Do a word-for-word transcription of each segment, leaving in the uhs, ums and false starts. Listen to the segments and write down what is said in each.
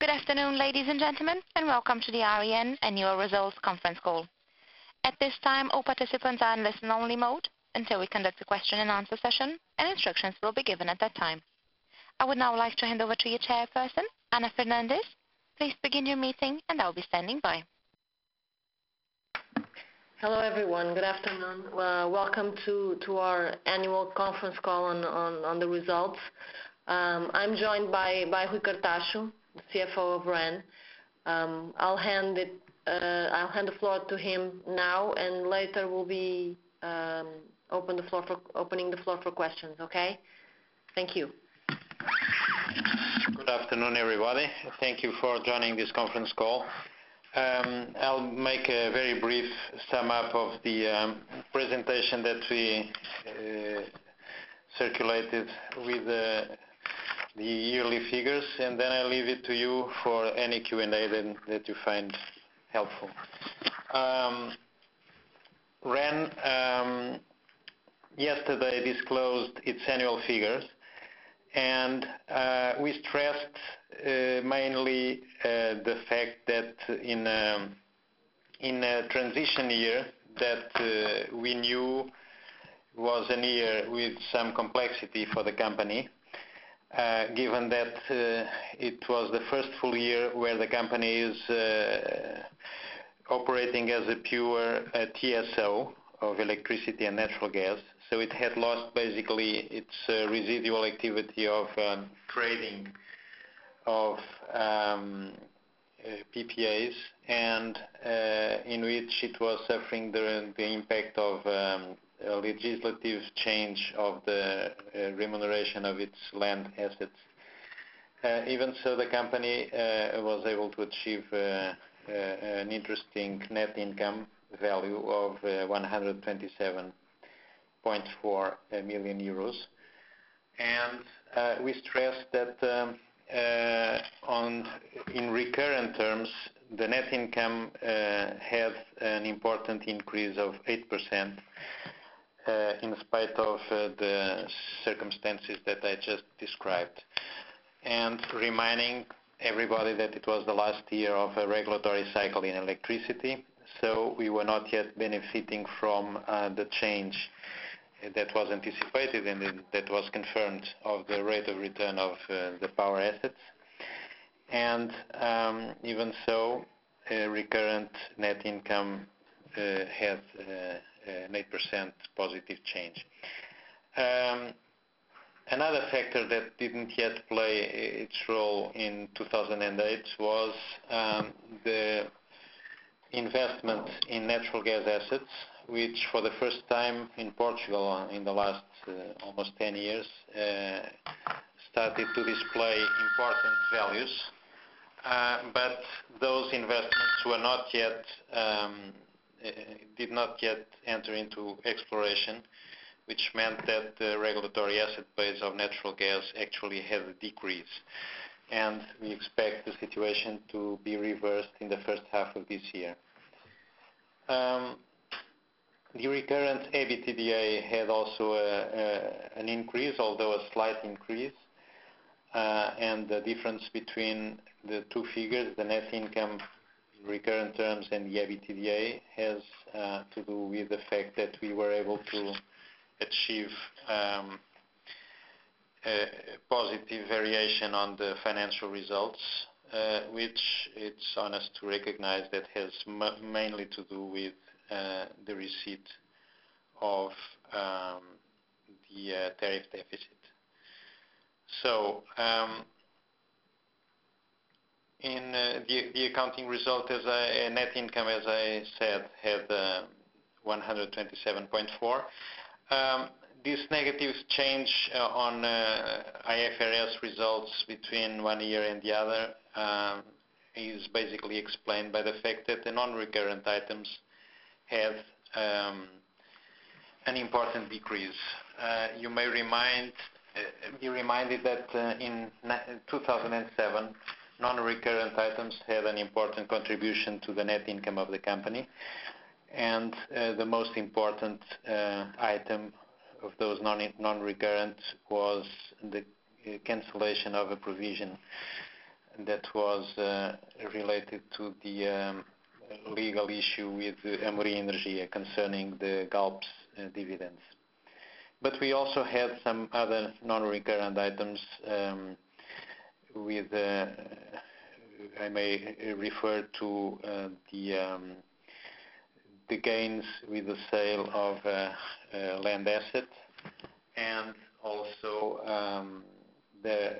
Good afternoon, ladies and gentlemen, and welcome to the R E N Annual Results Conference Call. At this time, all participants are in listen-only mode until we conduct a question and answer session, and instructions will be given at that time. I would now like to hand over to your chairperson, Ana Fernandez. Please begin your meeting, and I'll be standing by. Hello, everyone. Good afternoon. Uh, welcome to, to our annual conference call on, on, on the results. Um, I'm joined by, by Rui Cartacho, the C F O of R E N. Um, I'll hand it. Uh, I'll hand the floor to him now, and later we'll be um, open the floor for opening the floor for questions. Okay? Thank you. Good afternoon, everybody. Thank you for joining this conference call. Um, I'll make a very brief sum up of the um, presentation that we uh, circulated with uh, the yearly figures, and then I'll leave it to you for any Q and A that, that you find helpful. Um, R E N um, yesterday disclosed its annual figures, and uh, we stressed uh, mainly uh, the fact that in a, in a transition year that uh, we knew was a year with some complexity for the company, uh, given that uh, it was the first full year where the company is uh, operating as a pure uh, T S O of electricity and natural gas. So it had lost basically its uh, residual activity of um, trading of um, uh, P P As, and uh, in which it was suffering the, the impact of um, a legislative change of the uh, remuneration of its land assets. Uh, even so, the company uh, was able to achieve uh, uh, an interesting net income value of uh, one hundred twenty-seven point four million euros, and uh, we stressed that um, uh, on in recurrent terms the net income uh, had an important increase of eight percent uh, in spite of uh, the circumstances that I just described, and reminding everybody that it was the last year of a regulatory cycle in electricity, so we were not yet benefiting from uh, the change that was anticipated and that was confirmed of the rate of return of uh, the power assets. And um, even so, uh, recurrent net income uh, had uh, an eight percent positive change. Um, another factor that didn't yet play its role in two thousand eight was um, the investment in natural gas assets, which for the first time in Portugal in the last uh, almost ten years uh, started to display important values, uh, but those investments were not yet um, uh, did not yet enter into exploration, which meant that the regulatory asset base of natural gas actually had a decrease, and we expect the situation to be reversed in the first half of this year. Um, The recurrent EBITDA had also a, a, an increase, although a slight increase, uh, and the difference between the two figures, the net income in recurrent terms and the EBITDA, has uh, to do with the fact that we were able to achieve um, a positive variation on the financial results, uh, which it's honest to recognize that has m mainly to do with Uh, the receipt of um, the uh, tariff deficit. So, um, in uh, the, the accounting result, as a net income, as I said, had uh, one hundred twenty-seven point four. Um, this negative change uh, on uh, I F R S results between one year and the other um, is basically explained by the fact that the non-recurrent items have um, an important decrease. Uh, you may remind, uh, be reminded that uh, in two thousand seven, non-recurrent items had an important contribution to the net income of the company, and uh, the most important uh, item of those non- non-recurrent was the uh, cancellation of a provision that was uh, related to the um, legal issue with Amorim Energia concerning the Galp's uh, dividends. But we also had some other non-recurrent items um, with, uh, I may refer to uh, the um, the gains with the sale of uh, uh, land asset, and also um, the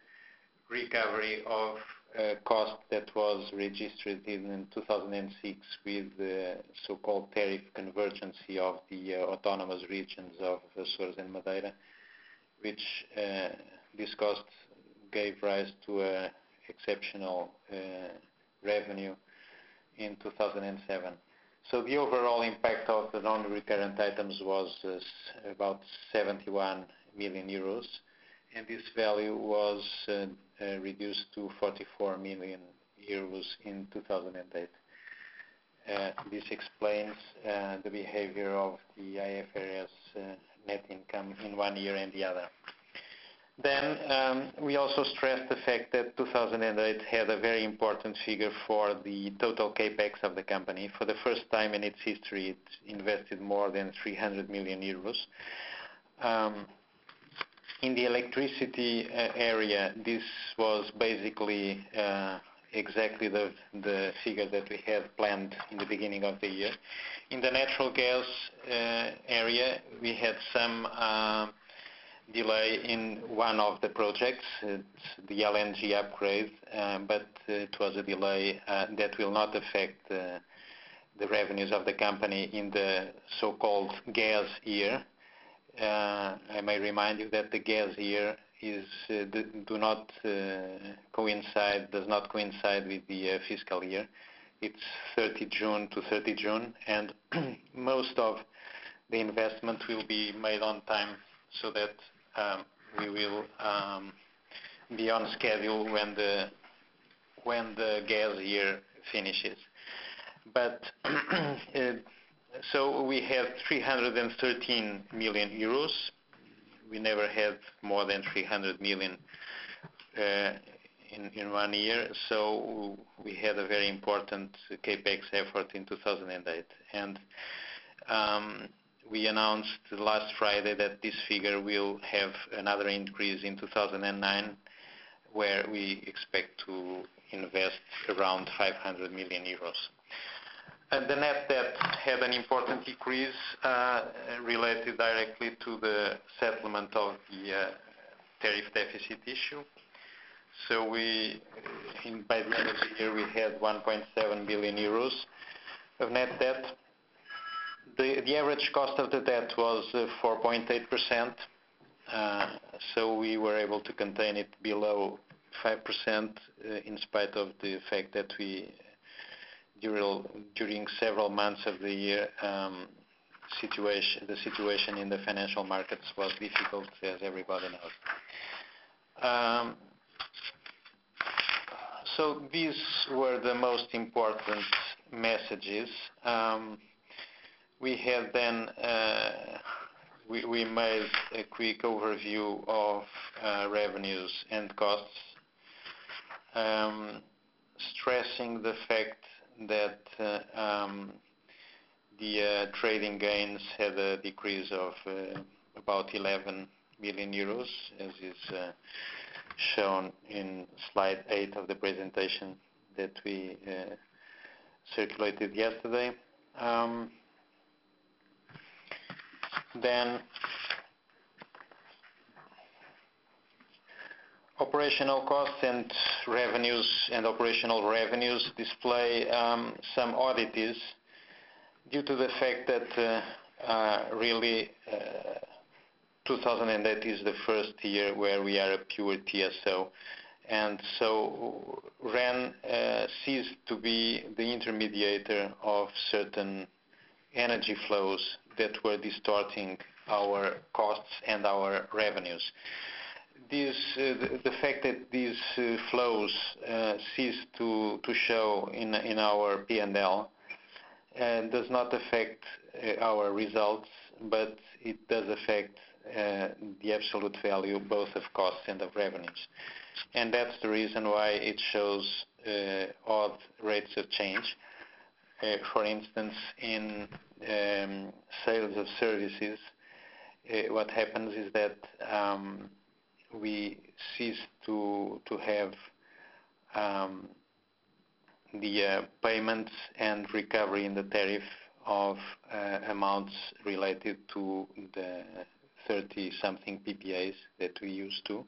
recovery of uh, cost that was registered in two thousand six with the so-called tariff convergence of the uh, autonomous regions of Açores and Madeira, which uh, this cost gave rise to a exceptional uh, revenue in two thousand seven. So the overall impact of the non-recurrent items was uh, about seventy-one million euros, and this value was uh, uh, reduced to forty-four million euros in two thousand eight. Uh, this explains uh, the behavior of the I F R S uh, net income in one year and the other. Then um, we also stressed the fact that two thousand eight had a very important figure for the total capex of the company. For the first time in its history, it invested more than three hundred million euros. Um, in the electricity uh, area, this was basically uh, exactly the, the figure that we had planned in the beginning of the year. In the natural gas uh, area, we had some uh, delay in one of the projects, it's the L N G upgrade, uh, but it was a delay uh, that will not affect uh, the revenues of the company in the so-called gas year. Uh, I may remind you that the gas year is uh, do not uh, coincide, does not coincide with the uh, fiscal year. It's thirty June to thirty June, and most of the investment will be made on time, so that Um, we will um, be on schedule when the when the gas year finishes. But uh, so we have three hundred thirteen million euros. We never had more than three hundred million uh, in in one year. So we had a very important capex effort in two thousand eight, and um, we announced last Friday that this figure will have another increase in two thousand nine, where we expect to invest around five hundred million euros. And the net debt had an important decrease uh, related directly to the settlement of the uh, tariff deficit issue. So we, in, by the end of the year, we had one point seven billion euros of net debt. The, the average cost of the debt was uh, four point eight percent, uh, so we were able to contain it below five percent uh, in spite of the fact that we, during, during several months of the year, um, situation, the situation in the financial markets was difficult, as everybody knows. Um, so these were the most important messages. Um, We have then, uh, we, we made a quick overview of uh, revenues and costs, um, stressing the fact that uh, um, the uh, trading gains had a decrease of uh, about eleven million euros, as is uh, shown in slide eight of the presentation that we uh, circulated yesterday. Um, Then operational costs and revenues and operational revenues display um, some oddities due to the fact that uh, uh, really uh, two thousand eight is the first year where we are a pure T S O, and so R E N uh, ceased to be the intermediator of certain energy flows that were distorting our costs and our revenues. This, uh, the, the fact that these uh, flows uh, ceased to, to show in, in our P and L uh, does not affect uh, our results, but it does affect uh, the absolute value both of costs and of revenues. And that's the reason why it shows uh, odd rates of change. Uh, for instance, in um, sales of services, uh, what happens is that um, we cease to to have um, the uh, payments and recovery in the tariff of uh, amounts related to the thirty-something P P As that we used to.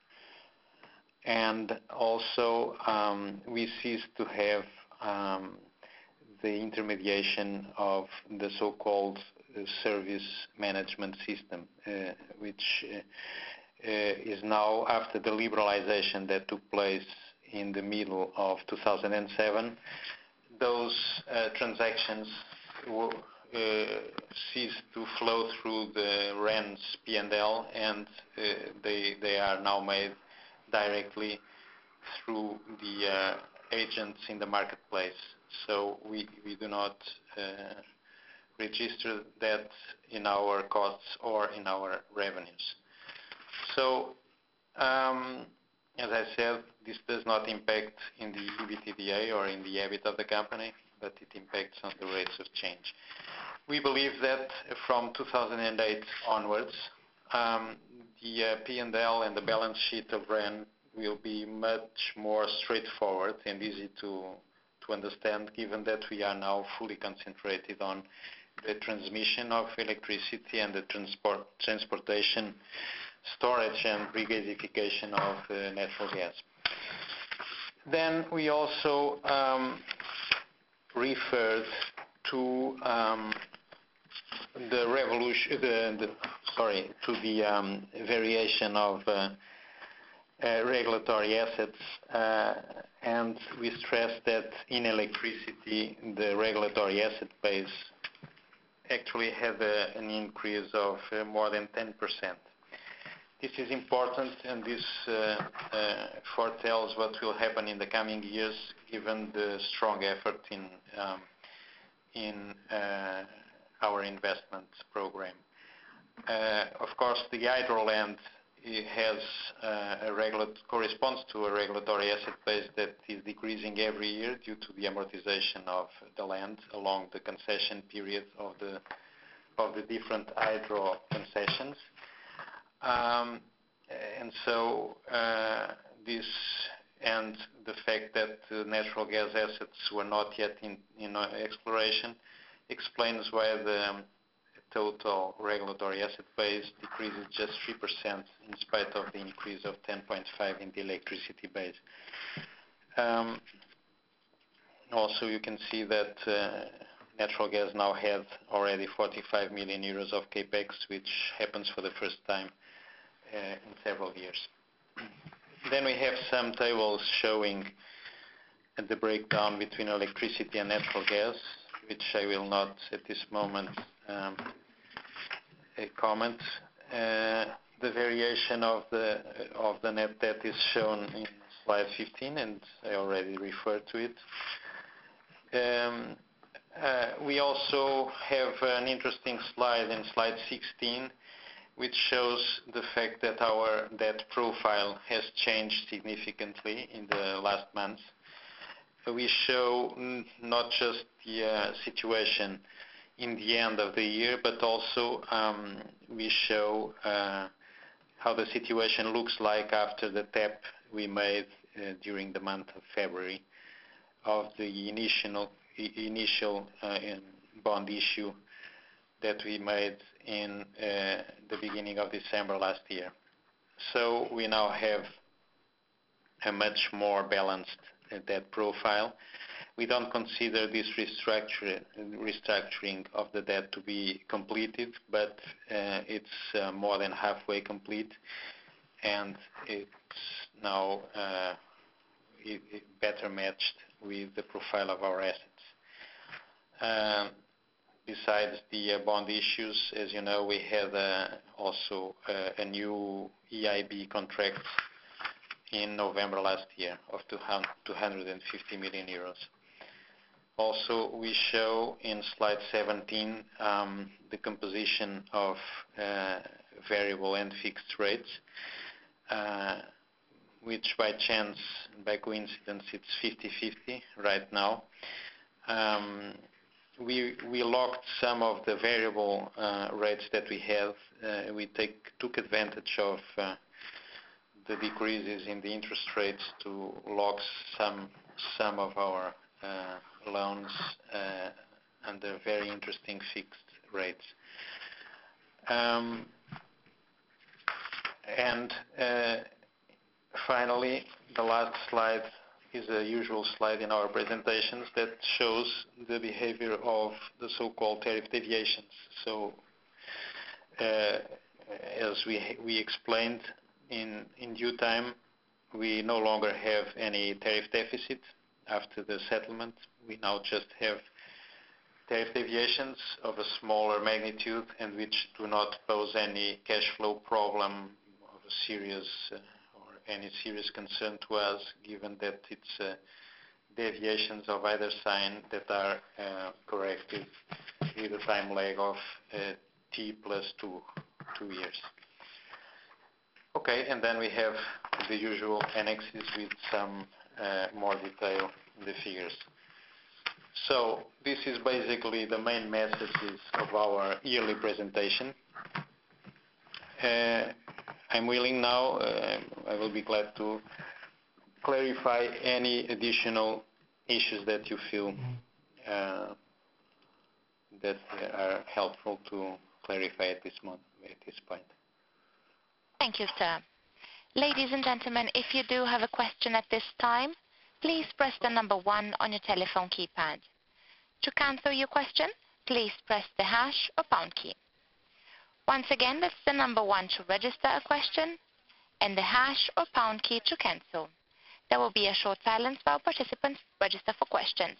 And also um, we cease to have um, the intermediation of the so-called uh, service management system, uh, which uh, uh, is now, after the liberalization that took place in the middle of two thousand seven, those uh, transactions will, uh, cease to flow through the R E N's P and L, and uh, they, they are now made directly through the uh, agents in the marketplace. So we, we do not uh, register that in our costs or in our revenues. So, um, as I said, this does not impact in the EBITDA or in the EBIT of the company, but it impacts on the rates of change. We believe that from two thousand eight onwards, um, the uh, P and L and the balance sheet of R E N will be much more straightforward and easy to, to understand, given that we are now fully concentrated on the transmission of electricity and the transport, transportation, storage and regasification of uh, natural gas. Then we also um, referred to um, the revolution, the, the, sorry, to the um, variation of uh, uh, regulatory assets, uh, and we stressed that in electricity the regulatory asset base actually had a, an increase of uh, more than ten percent. This is important, and this uh, uh, foretells what will happen in the coming years, given the strong effort in um, in uh, our investment program. Uh, of course, the hydro land has uh, a regular corresponds to a regulatory asset base that is decreasing every year due to the amortization of the land along the concession period of the of the different hydro concessions. Um, and so uh, this and the fact that uh, natural gas assets were not yet in, in uh, exploration explains why the um, total regulatory asset base decreases just three percent in spite of the increase of ten point five in the electricity base. Um, also, you can see that uh, natural gas now has already forty-five million euros of capex, which happens for the first time uh, in several years. Then we have some tables showing the breakdown between electricity and natural gas, which I will not at this moment um, comment. Uh, the variation of the of the net debt is shown in slide fifteen, and I already referred to it. Um, uh, we also have an interesting slide in slide sixteen, which shows the fact that our debt profile has changed significantly in the last months. We show n not just the uh, situation in the end of the year, but also um, we show uh, how the situation looks like after the tap we made uh, during the month of February of the initial, initial uh, bond issue that we made in uh, the beginning of December last year. So we now have a much more balanced uh, debt profile. We don't consider this restructure, restructuring of the debt to be completed, but uh, it's uh, more than halfway complete, and it's now uh, it, it better matched with the profile of our assets. Um, besides the uh, bond issues, as you know, we had uh, also uh, a new E I B contract in November last year of two hundred fifty million euros. Also, we show in slide seventeen um, the composition of uh, variable and fixed rates, uh, which by chance, by coincidence, it's fifty fifty right now. Um, we we locked some of the variable uh, rates that we have. Uh, we take took advantage of uh, the decreases in the interest rates to lock some some of our uh, loans uh, under very interesting fixed rates. Um, and uh, finally, the last slide is a usual slide in our presentations that shows the behavior of the so-called tariff deviations. So, uh, as we we explained in in due time, we no longer have any tariff deficit after the settlement. We now just have tariff deviations of a smaller magnitude and which do not pose any cash flow problem of a serious uh, or any serious concern to us, given that it's uh, deviations of either sign that are uh, corrected with a time lag of uh, t plus two, two years. Okay, and then we have the usual annexes with some uh, more detail in the figures. So this is basically the main messages of our yearly presentation. Uh, I'm willing now, uh, I will be glad to clarify any additional issues that you feel uh, that are helpful to clarify at this moment, at this point. Thank you, sir. Ladies and gentlemen, if you do have a question at this time, please press the number one on your telephone keypad. To cancel your question, please press the hash or pound key. Once again, that's the number one to register a question and the hash or pound key to cancel. There will be a short silence while participants register for questions.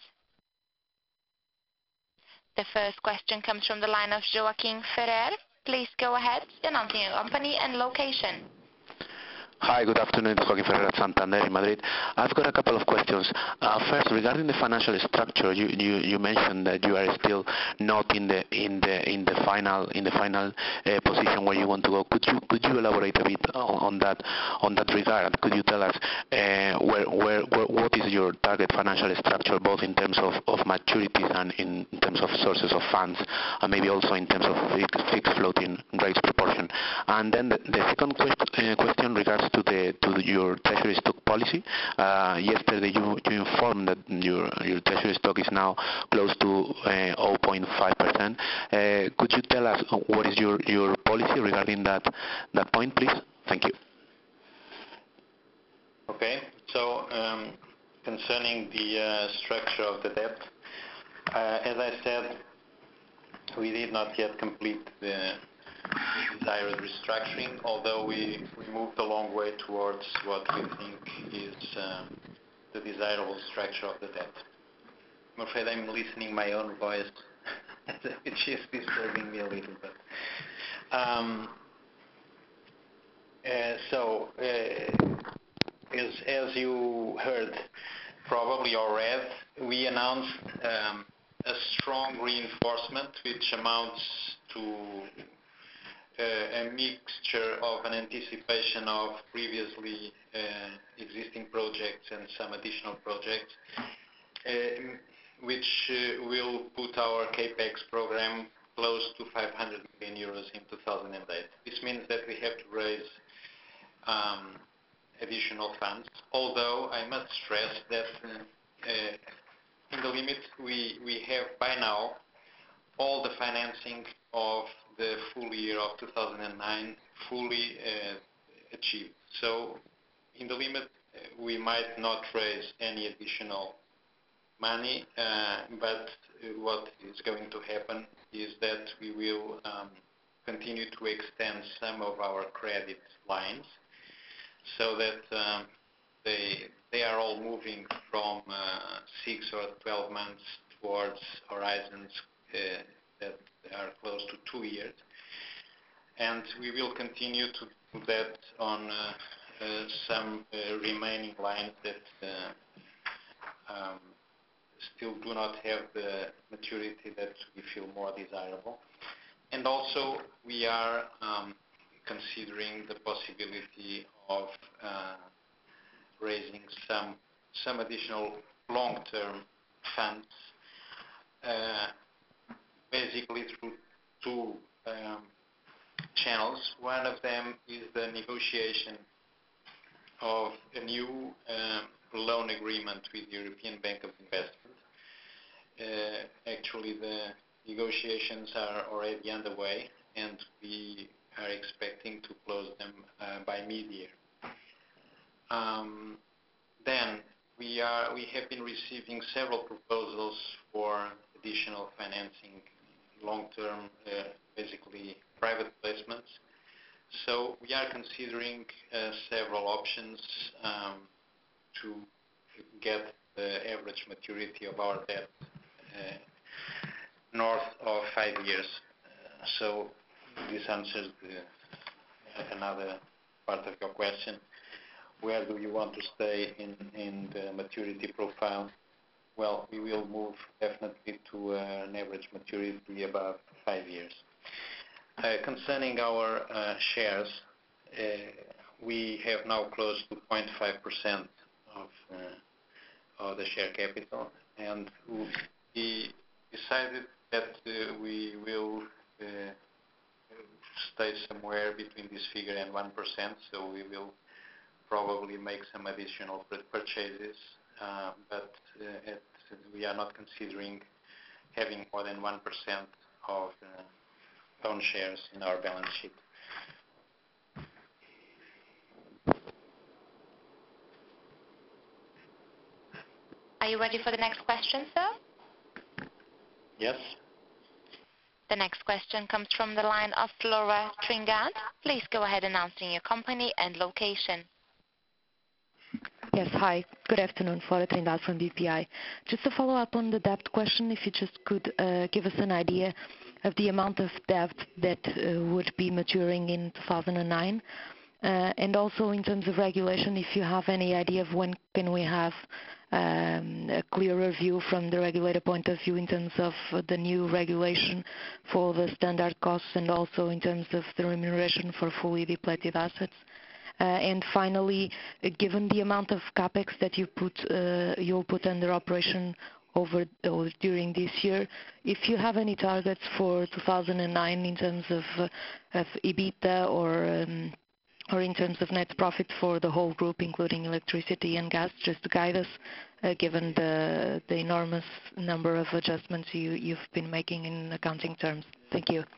The first question comes from the line of Joaquin Ferrer. Please go ahead, announcing your company and location. Hi, good afternoon. It's Joaquin Ferrer at Santander in Madrid. I've got a couple of questions. Uh, first, regarding the financial structure, you, you, you mentioned that you are still not in the in the in the final in the final uh, position where you want to go. Could you could you elaborate a bit on, on that on that regard? Could you tell us uh, where, where where what is your target financial structure, both in terms of, of maturities and in terms of sources of funds, and maybe also in terms of fixed, fixed floating rates proportion? And then the, the second quest, uh, question regards to the to the, your treasury stock policy. Uh, yesterday you, you informed that your your treasury stock is now close to uh, zero point five percent. Uh, could you tell us what is your, your policy regarding that that point, please? Thank you. Okay. So um, concerning the uh, structure of the debt, uh, as I said, we did not yet complete the desired restructuring, although we, we moved a long way towards what we think is um, the desirable structure of the debt. I'm afraid I'm listening my own voice, which is disturbing me a little bit. Um, uh, so, uh, as, as you heard probably or read, we announced um, a strong reinforcement which amounts to Uh, a mixture of an anticipation of previously uh, existing projects and some additional projects, uh, which uh, will put our CAPEX program close to five hundred million euros in two thousand eight. This means that we have to raise um, additional funds, although I must stress that uh, uh, in the limit we, we have by now all the financing of the full year of two thousand nine fully uh, achieved. So in the limit, uh, we might not raise any additional money, uh, but what is going to happen is that we will um, continue to extend some of our credit lines so that um, they, they are all moving from uh, six or twelve months towards horizons uh, that are close to two years, and we will continue to do that on uh, uh, some uh, remaining lines that uh, um, still do not have the maturity that we feel more desirable. And also we are um, considering the possibility of uh, raising some some additional long-term funds, uh, basically through two um, channels. One of them is the negotiation of a new um, loan agreement with the European Bank of Investment. Uh, actually, the negotiations are already underway, and we are expecting to close them uh, by mid-year. Um, then we are we have been receiving several proposals for additional financing, long-term, uh, basically private placements. So we are considering uh, several options um, to get the average maturity of our debt uh, north of five years. Uh, so this answers the, another part of your question. Where do you want to stay in, in the maturity profile? Well, we will move definitely to uh, an average maturity about five years. Uh, concerning our uh, shares, uh, we have now close to zero point five percent of, uh, of the share capital, and we decided that uh, we will uh, stay somewhere between this figure and one percent, so we will probably make some additional purchases, uh, but uh, at, we are not considering having more than one percent of uh, own shares in our balance sheet. Are you ready for the next question, sir? Yes. The next question comes from the line of Flora Tringad. Please go ahead announcing your company and location. Yes, hi. Good afternoon. Flora Tringad from B P I. Just to follow up on the debt question, if you just could uh, give us an idea of the amount of debt that uh, would be maturing in two thousand nine. Uh, and also in terms of regulation, if you have any idea of when can we have um, a clearer view from the regulator point of view in terms of uh, the new regulation for the standard costs and also in terms of the remuneration for fully depleted assets. Uh, and finally, uh, given the amount of capex that you put, uh, you'll put under operation over or during this year, if you have any targets for two thousand nine in terms of, uh, of EBITDA or um, or in terms of net profit for the whole group, including electricity and gas, just to guide us, uh, given the the enormous number of adjustments you, you've been making in accounting terms. Thank you.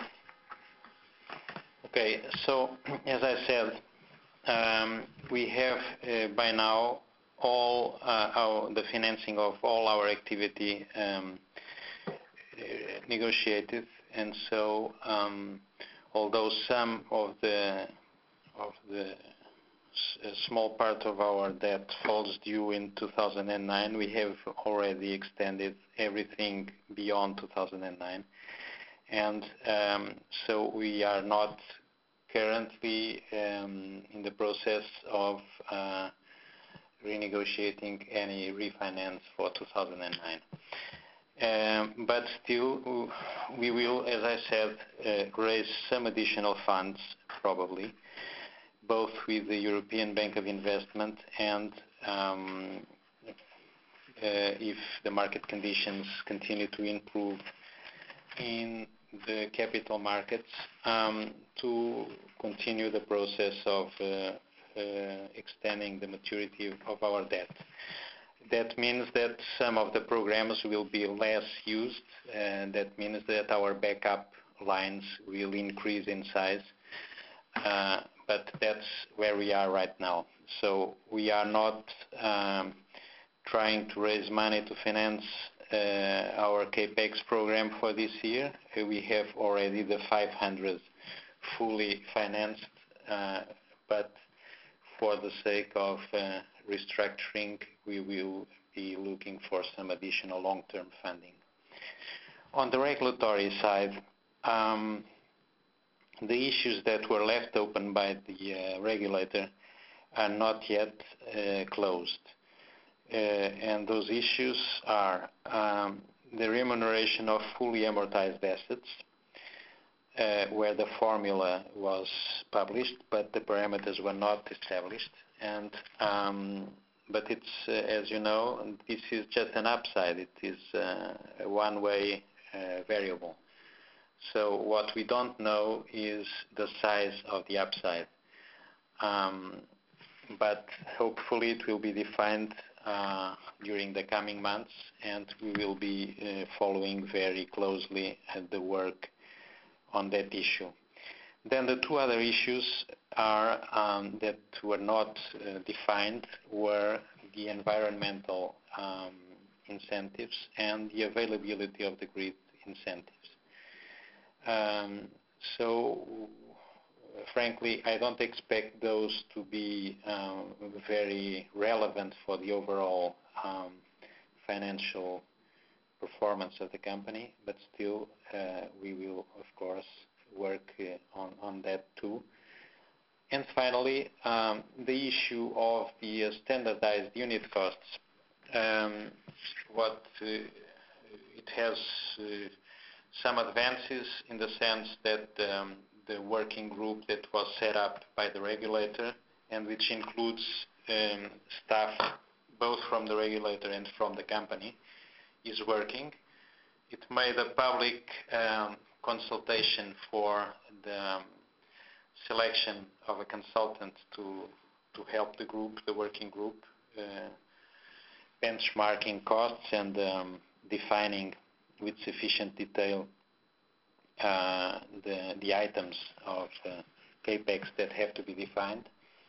Okay, so as I said, um, we have uh, by now all uh, our, the financing of all our activity um, uh, negotiated, and so um, although some of the of the s small part of our debt falls due in two thousand nine, we have already extended everything beyond two thousand nine, and um, so we are not currently um, in the process of uh, renegotiating any refinance for two thousand nine. Um, but still, we will, as I said, uh, raise some additional funds, probably, both with the European Bank of Investment and um, uh, if the market conditions continue to improve in the capital markets, um, to continue the process of uh, uh, extending the maturity of our debt. That means that some of the programs will be less used, and that means that our backup lines will increase in size, uh, but that's where we are right now. So we are not um, trying to raise money to finance Uh, our CAPEX program for this year. Uh, we have already the five hundred fully financed, uh, but for the sake of uh, restructuring, we will be looking for some additional long-term funding. On the regulatory side, um, the issues that were left open by the uh, regulator are not yet uh, closed. Uh, and those issues are um, the remuneration of fully amortized assets, uh, where the formula was published, but the parameters were not established. And um, but it's, uh, as you know, this is just an upside. It is uh, a one-way uh, variable. So what we don't know is the size of the upside. Um, but hopefully it will be defined uh, during the coming months, and we will be uh, following very closely at the work on that issue. Then the two other issues are um, that were not uh, defined were the environmental um, incentives and the availability of the grid incentives. Um, so, frankly, I don't expect those to be um, very relevant for the overall um, financial performance of the company, but still uh, we will, of course, work uh, on, on that too. And finally, um, the issue of the uh, standardized unit costs. Um, what uh, it has uh, some advances in the sense that um, the working group that was set up by the regulator, and which includes um, staff both from the regulator and from the company, is working. It made a public um, consultation for the um, selection of a consultant to to help the group, the working group, uh, benchmarking costs and um, defining with sufficient detail uh, the the items of uh, capex that have to be defined.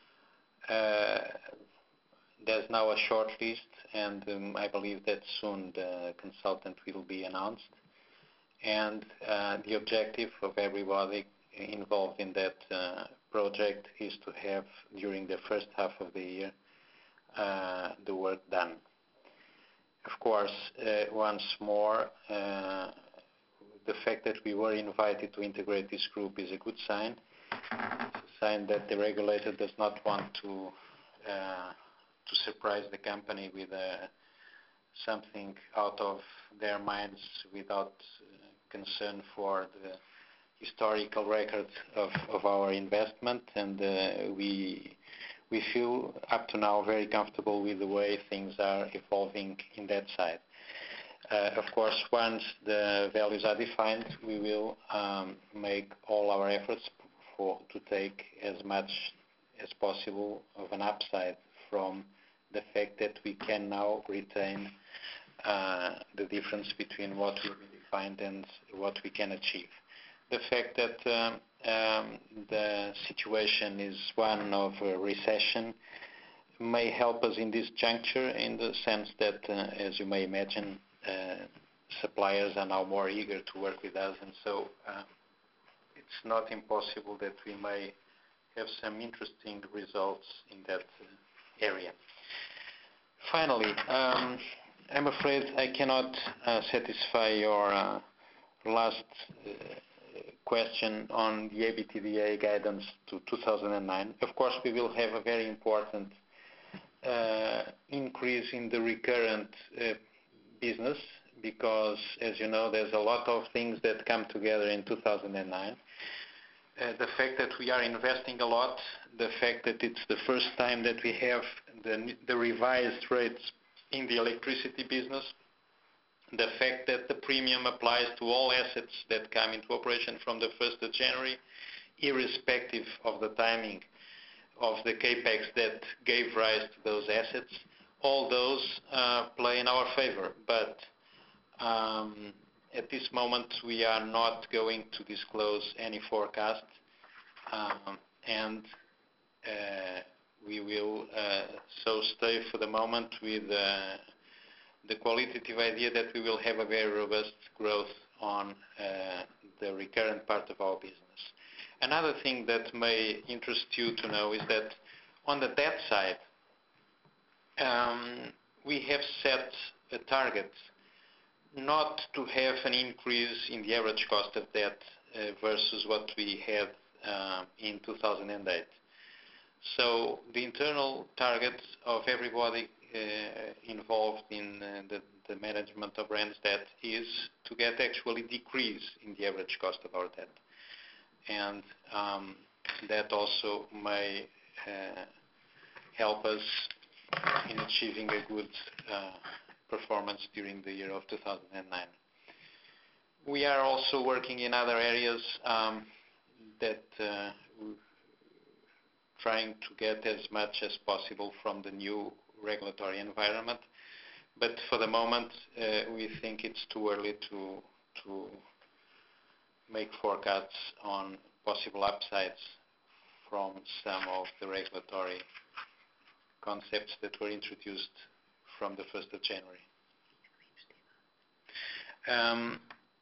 Uh, there's now a short list, and um, I believe that soon the consultant will be announced. And uh, the objective of everybody involved in that uh, project is to have, during the first half of the year, uh, the work done. Of course, uh, once more, uh, the fact that we were invited to integrate this group is a good sign. It's a sign that the regulator does not want to uh, to surprise the company with uh, something out of their minds without uh, concern for the historical record of, of our investment, and uh, we we feel up to now very comfortable with the way things are evolving in that side. Uh, of course, once the values are defined, we will um, make all our efforts for to take as much as possible of an upside from the fact that we can now retain uh, the difference between what we defined and what we can achieve. The fact that um, um, the situation is one of a recession may help us in this juncture, in the sense that, uh, as you may imagine, uh, suppliers are now more eager to work with us, and so uh, it's not impossible that we may have some interesting results in that uh, area. Finally, um, I'm afraid I cannot uh, satisfy your uh, last uh, question on the A B T D A guidance to two thousand nine. Of course, we will have a very important uh, increase in the recurrent uh, business, because, as you know, there's a lot of things that come together in two thousand nine. Uh, the fact that we are investing a lot, the fact that it's the first time that we have the, the revised rates in the electricity business, the fact that the premium applies to all assets that come into operation from the first of January, irrespective of the timing of the capex that gave rise to those assets, all those uh, play in our favor. But um, at this moment, we are not going to disclose any forecast, um, and uh, we will uh, so stay for the moment with uh, the qualitative idea that we will have a very robust growth on uh, the recurrent part of our business. Another thing that may interest you to know is that on the debt side, um, we have set a target not to have an increase in the average cost of debt uh, versus what we had uh, in two thousand eight. So the internal target of everybody uh, involved in uh, the, the management of Randstad is to get actually decrease in the average cost of our debt. and um, that also may uh, help us in achieving a good uh, performance during the year of two thousand nine. We are also working in other areas um, that uh, we're trying to get as much as possible from the new regulatory environment, but for the moment uh, we think it's too early to, to make forecasts on possible upsides from some of the regulatory concepts that were introduced from the first of January. Um,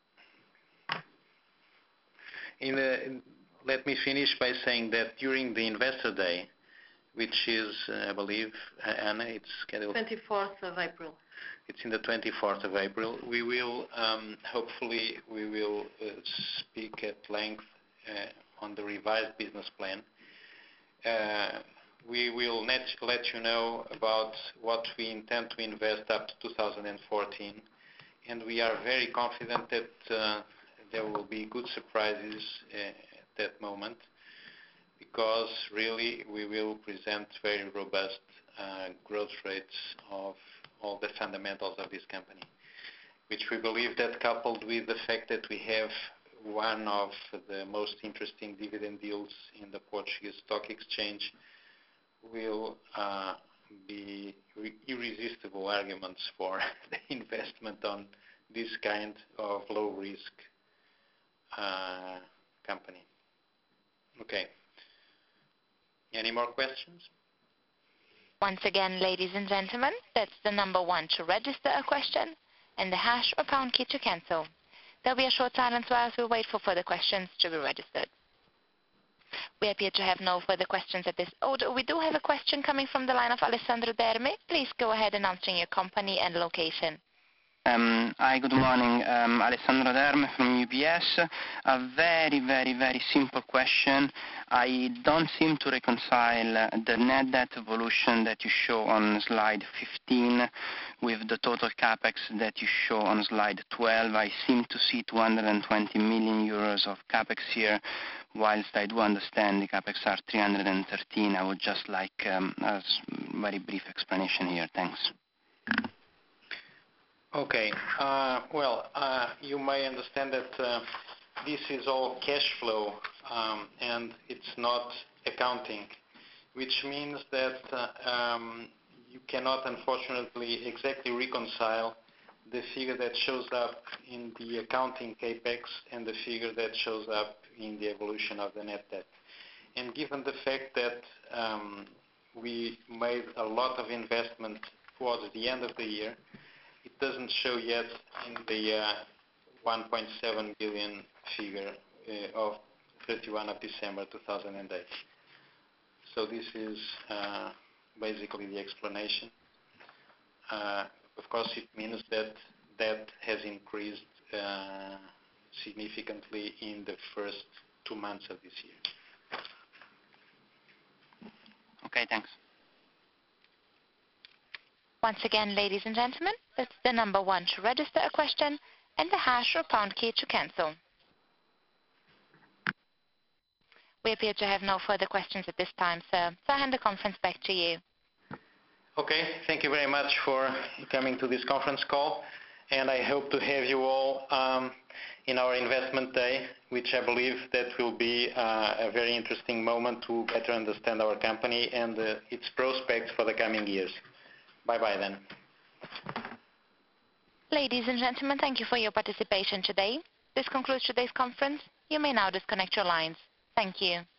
in the, in, let me finish by saying that during the Investor Day, which is, uh, I believe, uh, Anna, it's scheduled... twenty-fourth of April. It's in the twenty-fourth of April. We will, um, hopefully, we will uh, speak at length uh, on the revised business plan. Uh, we will let, let you know about what we intend to invest up to two thousand fourteen, and we are very confident that uh, there will be good surprises uh, at that moment, because really we will present very robust uh, growth rates of all the fundamentals of this company, which we believe that, coupled with the fact that we have one of the most interesting dividend deals in the Portuguese stock exchange, will uh, be irresistible arguments for the investment on this kind of low-risk uh, company. Okay. Any more questions? Once again, ladies and gentlemen, that's the number one to register a question and the hash or pound key to cancel. There'll be a short silence whilst we wait for further questions to be registered. We appear to have no further questions at this. Oh, we do have a question coming from the line of Alessandro Derme. Please go ahead announcing your company and location. Um, hi, good morning. Um, Alessandro Derme from U B S. A very, very, very simple question. I don't seem to reconcile the net debt evolution that you show on slide fifteen with the total capex that you show on slide twelve. I seem to see two hundred twenty million euros of capex here, whilst I do understand the capex are three hundred thirteen. I would just like um, a very brief explanation here. Thanks. Okay. Uh, well, uh, you may understand that uh, this is all cash flow um, and it's not accounting, which means that uh, um, you cannot, unfortunately, exactly reconcile the figure that shows up in the accounting capex and the figure that shows up in the evolution of the net debt. And given the fact that um, we made a lot of investment towards the end of the year, it doesn't show yet in the uh, one point seven billion figure uh, of thirty-first of December two thousand eight. So this is uh, basically the explanation. Uh, of course, it means that that has increased uh, significantly in the first two months of this year. Okay, thanks. Once again, ladies and gentlemen, that's the number one to register a question and the hash or pound key to cancel. We appear to have no further questions at this time, sir, so I hand the conference back to you. Okay, thank you very much for coming to this conference call, and I hope to have you all um, in our investment day, which I believe that will be uh, a very interesting moment to better understand our company and uh, its prospects for the coming years. Bye-bye then. Ladies and gentlemen, thank you for your participation today. This concludes today's conference. You may now disconnect your lines. Thank you.